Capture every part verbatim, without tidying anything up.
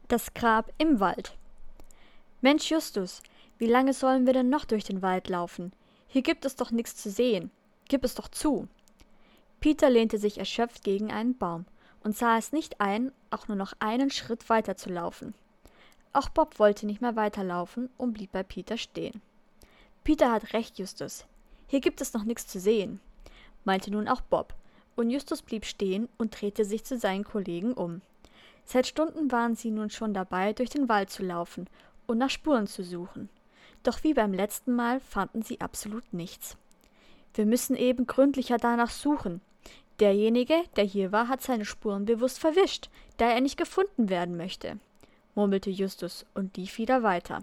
Das Grab im Wald. Mensch Justus, wie lange sollen wir denn noch durch den Wald laufen? Hier gibt es doch nichts zu sehen. Gib es doch zu. Peter lehnte sich erschöpft gegen einen Baum und sah es nicht ein, auch nur noch einen Schritt weiter zu laufen. Auch Bob wollte nicht mehr weiterlaufen und blieb bei Peter stehen. Peter hat recht, Justus. Hier gibt es noch nichts zu sehen, meinte nun auch Bob, und Justus blieb stehen und drehte sich zu seinen Kollegen um. Seit Stunden waren sie nun schon dabei, durch den Wald zu laufen und nach Spuren zu suchen. Doch wie beim letzten Mal fanden sie absolut nichts. Wir müssen eben gründlicher danach suchen. Derjenige, der hier war, hat seine Spuren bewusst verwischt, da er nicht gefunden werden möchte, murmelte Justus und lief wieder weiter.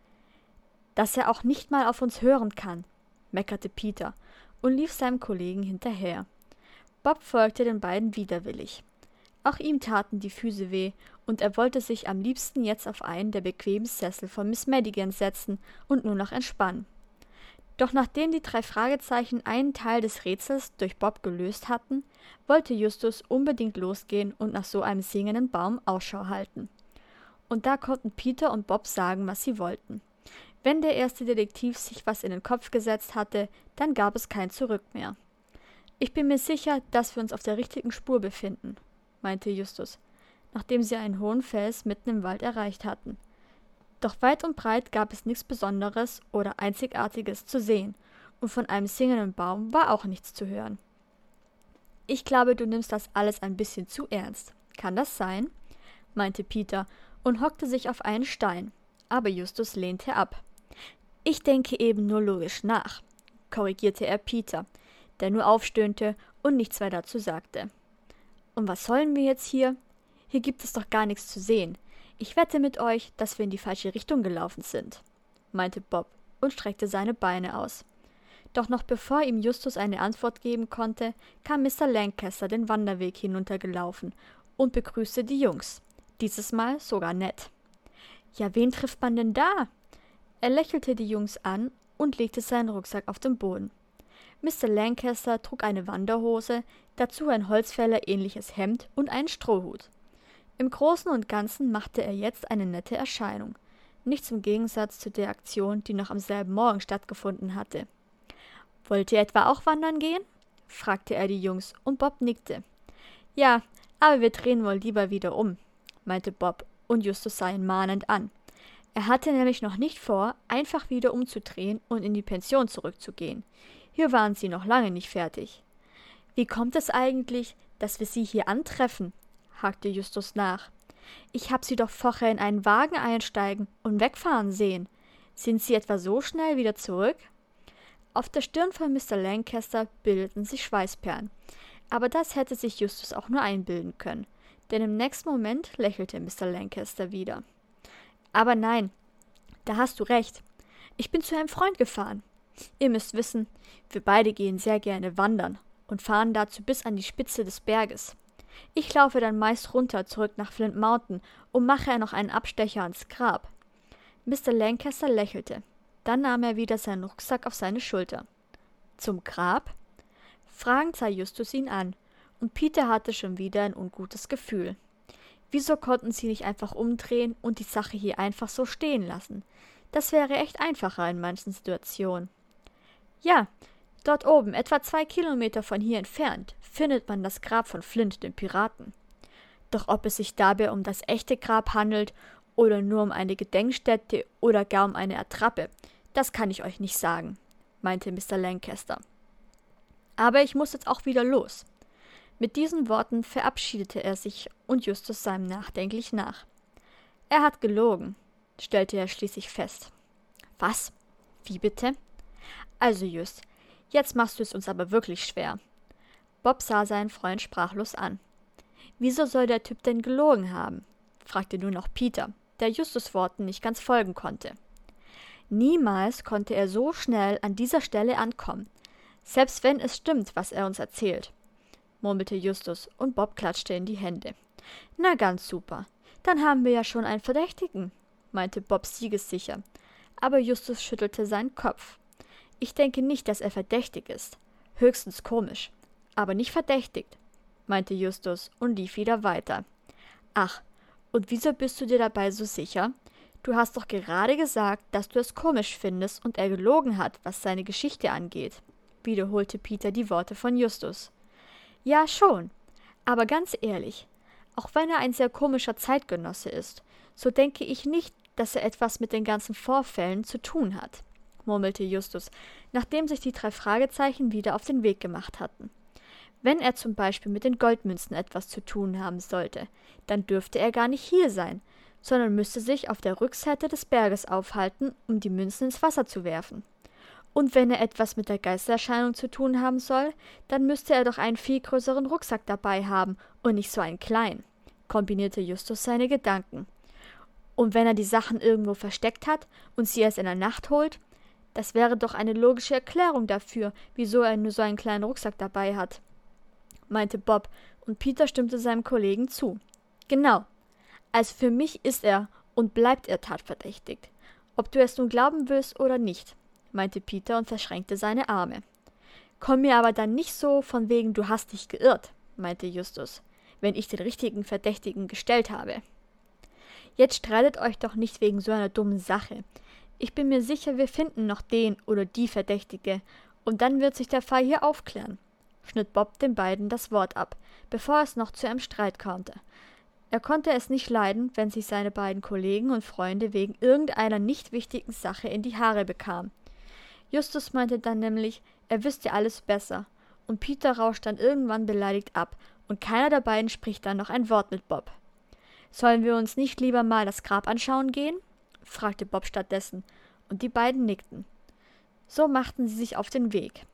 Dass er auch nicht mal auf uns hören kann, meckerte Peter und lief seinem Kollegen hinterher. Bob folgte den beiden widerwillig. Auch ihm taten die Füße weh, und er wollte sich am liebsten jetzt auf einen der bequemen Sessel von Miss Madigan setzen und nur noch entspannen. Doch nachdem die drei Fragezeichen einen Teil des Rätsels durch Bob gelöst hatten, wollte Justus unbedingt losgehen und nach so einem singenden Baum Ausschau halten. Und da konnten Peter und Bob sagen, was sie wollten. Wenn der erste Detektiv sich was in den Kopf gesetzt hatte, dann gab es kein Zurück mehr. »Ich bin mir sicher, dass wir uns auf der richtigen Spur befinden«, meinte Justus, nachdem sie einen hohen Fels mitten im Wald erreicht hatten. Doch weit und breit gab es nichts Besonderes oder Einzigartiges zu sehen, und von einem singenden Baum war auch nichts zu hören. »Ich glaube, du nimmst das alles ein bisschen zu ernst. Kann das sein?« meinte Peter und hockte sich auf einen Stein, aber Justus lehnte ab. »Ich denke eben nur logisch nach«, korrigierte er Peter, der nur aufstöhnte und nichts mehr dazu sagte. »Und was sollen wir jetzt hier? Hier gibt es doch gar nichts zu sehen. Ich wette mit euch, dass wir in die falsche Richtung gelaufen sind«, meinte Bob und streckte seine Beine aus. Doch noch bevor ihm Justus eine Antwort geben konnte, kam Mister Lancaster den Wanderweg hinuntergelaufen und begrüßte die Jungs, dieses Mal sogar nett. »Ja, wen trifft man denn da?« Er lächelte die Jungs an und legte seinen Rucksack auf den Boden. Mister Lancaster trug eine Wanderhose, dazu ein Holzfäller-ähnliches Hemd und einen Strohhut. Im Großen und Ganzen machte er jetzt eine nette Erscheinung, nichts im Gegensatz zu der Aktion, die noch am selben Morgen stattgefunden hatte. »Wollt ihr etwa auch wandern gehen?« fragte er die Jungs, und Bob nickte. »Ja, aber wir drehen wohl lieber wieder um«, meinte Bob, und Justus sah ihn mahnend an. Er hatte nämlich noch nicht vor, einfach wieder umzudrehen und in die Pension zurückzugehen. Hier waren sie noch lange nicht fertig. »Wie kommt es eigentlich, dass wir sie hier antreffen?« hakte Justus nach. »Ich hab sie doch vorher in einen Wagen einsteigen und wegfahren sehen. Sind sie etwa so schnell wieder zurück?« Auf der Stirn von Mister Lancaster bildeten sich Schweißperlen. Aber das hätte sich Justus auch nur einbilden können, denn im nächsten Moment lächelte Mister Lancaster wieder. »Aber nein, da hast du recht. Ich bin zu einem Freund gefahren. Ihr müsst wissen, wir beide gehen sehr gerne wandern und fahren dazu bis an die Spitze des Berges. Ich laufe dann meist runter zurück nach Flint Mountain und mache noch einen Abstecher ans Grab.« Mister Lancaster lächelte. Dann nahm er wieder seinen Rucksack auf seine Schulter. »Zum Grab?« Fragend sah Justus ihn an, und Peter hatte schon wieder ein ungutes Gefühl. Wieso konnten sie nicht einfach umdrehen und die Sache hier einfach so stehen lassen? Das wäre echt einfacher in manchen Situationen. »Ja, dort oben, etwa zwei Kilometer von hier entfernt, findet man das Grab von Flint, dem Piraten. Doch ob es sich dabei um das echte Grab handelt oder nur um eine Gedenkstätte oder gar um eine Attrappe, das kann ich euch nicht sagen«, meinte Mister Lancaster. »Aber ich muss jetzt auch wieder los.« Mit diesen Worten verabschiedete er sich und Justus sah ihm nachdenklich nach. »Er hat gelogen«, stellte er schließlich fest. »Was? Wie bitte?« »Also Just, jetzt machst du es uns aber wirklich schwer.« Bob sah seinen Freund sprachlos an. »Wieso soll der Typ denn gelogen haben?« fragte nun noch Peter, der Justus' Worten nicht ganz folgen konnte. »Niemals konnte er so schnell an dieser Stelle ankommen, selbst wenn es stimmt, was er uns erzählt«, murmelte Justus, und Bob klatschte in die Hände. »Na ganz super, dann haben wir ja schon einen Verdächtigen«, meinte Bob siegessicher, aber Justus schüttelte seinen Kopf. »Ich denke nicht, dass er verdächtig ist. Höchstens komisch, aber nicht verdächtigt«, meinte Justus und lief wieder weiter. »Ach, Und wieso bist du dir dabei so sicher? Du hast doch gerade gesagt, dass du es komisch findest und er gelogen hat, was seine Geschichte angeht, wiederholte Peter die Worte von Justus. Ja, schon. Aber ganz ehrlich, auch wenn er ein sehr komischer Zeitgenosse ist, so denke ich nicht, dass er etwas mit den ganzen Vorfällen zu tun hat, murmelte Justus, nachdem sich die drei Fragezeichen wieder auf den Weg gemacht hatten. Wenn er zum Beispiel mit den Goldmünzen etwas zu tun haben sollte, dann dürfte er gar nicht hier sein, sondern müsste sich auf der Rückseite des Berges aufhalten, um die Münzen ins Wasser zu werfen. Und wenn er etwas mit der Geistererscheinung zu tun haben soll, dann müsste er doch einen viel größeren Rucksack dabei haben und nicht so einen kleinen, kombinierte Justus seine Gedanken. Und wenn er die Sachen irgendwo versteckt hat und sie erst in der Nacht holt, das wäre doch eine logische Erklärung dafür, wieso er nur so einen kleinen Rucksack dabei hat, meinte Bob, und Peter stimmte seinem Kollegen zu. Genau. Also für mich ist er und bleibt er tatverdächtig. Ob du es nun glauben willst oder nicht, meinte Peter und verschränkte seine Arme. Komm mir aber dann nicht so von wegen, du hast dich geirrt, meinte Justus, wenn ich den richtigen Verdächtigen gestellt habe. Jetzt streitet euch doch nicht wegen so einer dummen Sache. Ich bin mir sicher, wir finden noch den oder die Verdächtige, und dann wird sich der Fall hier aufklären, schnitt Bob den beiden das Wort ab, bevor es noch zu einem Streit kam. Er konnte es nicht leiden, wenn sich seine beiden Kollegen und Freunde wegen irgendeiner nicht wichtigen Sache in die Haare bekamen. Justus meinte dann nämlich, er wüsste alles besser, und Peter rauscht dann irgendwann beleidigt ab, und keiner der beiden spricht dann noch ein Wort mit Bob. »Sollen wir uns nicht lieber mal das Grab anschauen gehen?« fragte Bob stattdessen, und die beiden nickten. So machten sie sich auf den Weg.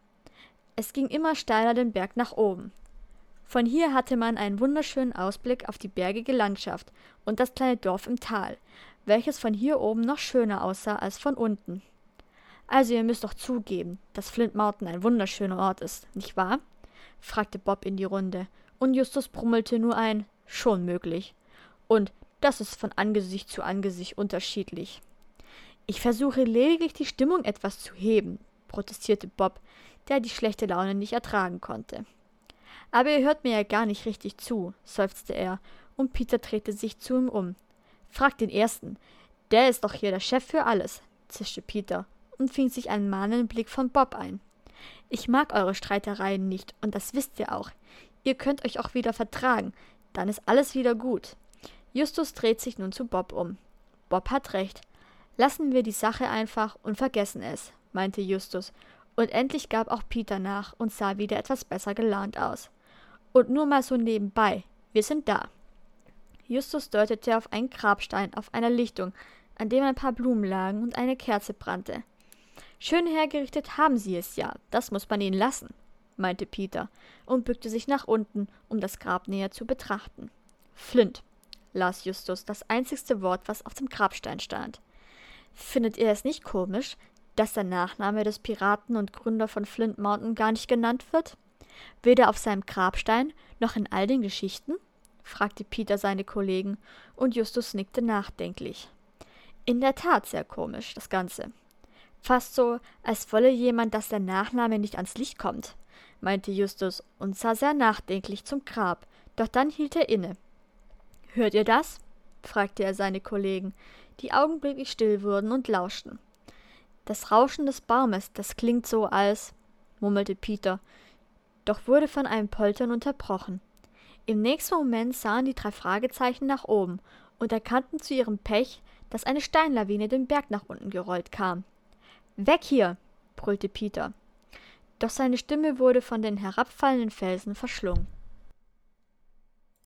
Es ging immer steiler den Berg nach oben. Von hier hatte man einen wunderschönen Ausblick auf die bergige Landschaft und das kleine Dorf im Tal, welches von hier oben noch schöner aussah als von unten. »Also ihr müsst doch zugeben, dass Flint Mountain ein wunderschöner Ort ist, nicht wahr?« fragte Bob in die Runde, und Justus brummelte nur ein »Schon möglich«. Und das ist von Angesicht zu Angesicht unterschiedlich. »Ich versuche lediglich die Stimmung etwas zu heben«, protestierte Bob, der die schlechte Laune nicht ertragen konnte. »Aber ihr hört mir ja gar nicht richtig zu«, seufzte er, und Peter drehte sich zu ihm um. »Fragt den Ersten, der ist doch hier der Chef für alles«, zischte Peter und fing sich einen mahnenden Blick von Bob ein. »Ich mag eure Streitereien nicht, und das wisst ihr auch. Ihr könnt euch auch wieder vertragen, dann ist alles wieder gut.« Justus dreht sich nun zu Bob um. »Bob hat recht. Lassen wir die Sache einfach und vergessen es«, meinte Justus, und endlich gab auch Peter nach und sah wieder etwas besser gelaunt aus. »Und nur mal so nebenbei, wir sind da.« Justus deutete auf einen Grabstein auf einer Lichtung, an dem ein paar Blumen lagen und eine Kerze brannte. »Schön hergerichtet haben sie es ja, das muss man ihnen lassen«, meinte Peter und bückte sich nach unten, um das Grab näher zu betrachten. »Flint«, las Justus das einzigste Wort, was auf dem Grabstein stand. »Findet ihr es nicht komisch, dass der Nachname des Piraten und Gründer von Flint Mountain gar nicht genannt wird? Weder auf seinem Grabstein noch in all den Geschichten?« fragte Peter seine Kollegen, und Justus nickte nachdenklich. »In der Tat sehr komisch, das Ganze. Fast so, als wolle jemand, dass der Nachname nicht ans Licht kommt«, meinte Justus und sah sehr nachdenklich zum Grab, doch dann hielt er inne. »Hört ihr das?« fragte er seine Kollegen, die augenblicklich still wurden und lauschten. »Das Rauschen des Baumes, das klingt so als«, murmelte Peter, doch wurde von einem Poltern unterbrochen. Im nächsten Moment sahen die drei Fragezeichen nach oben und erkannten zu ihrem Pech, dass eine Steinlawine den Berg nach unten gerollt kam. »Weg hier!« brüllte Peter. Doch seine Stimme wurde von den herabfallenden Felsen verschlungen.